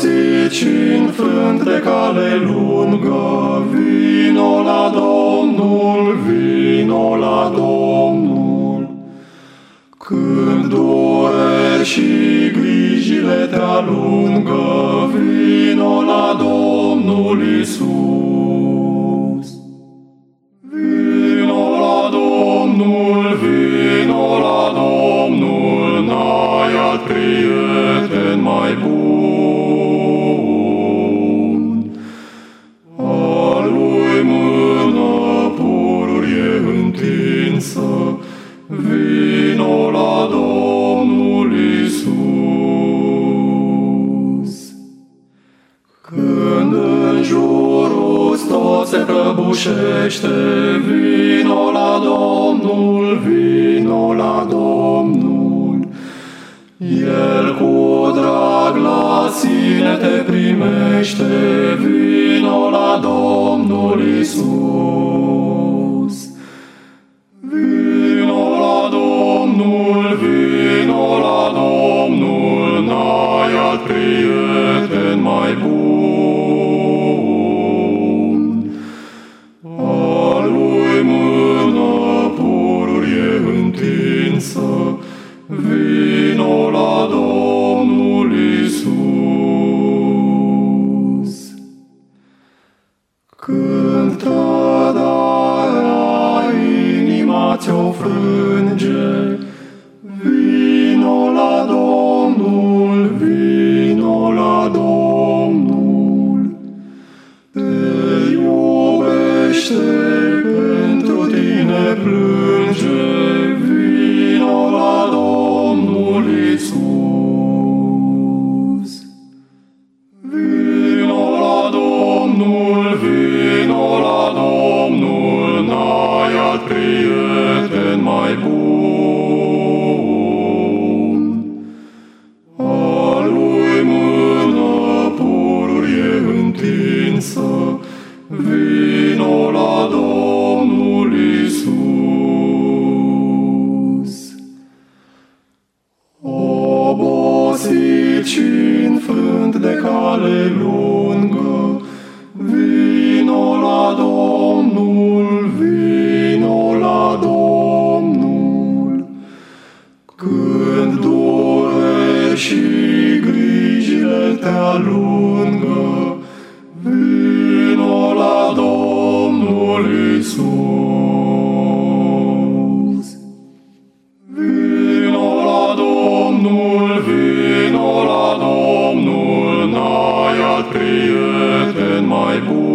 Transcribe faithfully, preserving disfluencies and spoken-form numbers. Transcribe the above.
obosit și înfrânt de cale lungă, vino la Domnul, vino la Domnul. Când dureri și grijile te alungă, vino la Domnul Iisus. Vino la Domnul, vino la Domnul, n-ai alt prieten mai bun. A lui mână pururie întinsă, vino la Domnul Iisus. Când în jurul tot se prăbușește, vino la Domnul, vino la Domnul. El cu drag la sine te primește, vino la Domnul Iisus. Vino la Domnul, vino la Domnul, n-ai alt prieten mai bun. A lui mână pururie întinsă, vino la Domnul Iisus. Când trădarea inima ți-o frânge, vino la Domnul, vino la Domnul. Te iubește, pentru tine plânge, vino la Domnul Iisus. Vino la Domnul, vino la Domnul, n-ai alt prieten mai bun. A lui mână pururie întinsă, vino la Domnul Iisus. Obosit și înfrânt de cale lungă, vino la Domnul, vino la Domnul. Când dureri și grijile te alungă, vino la Domnul Iisus. Vino la Domnul, vino la Domnul, n-ai alt prieten mai bun.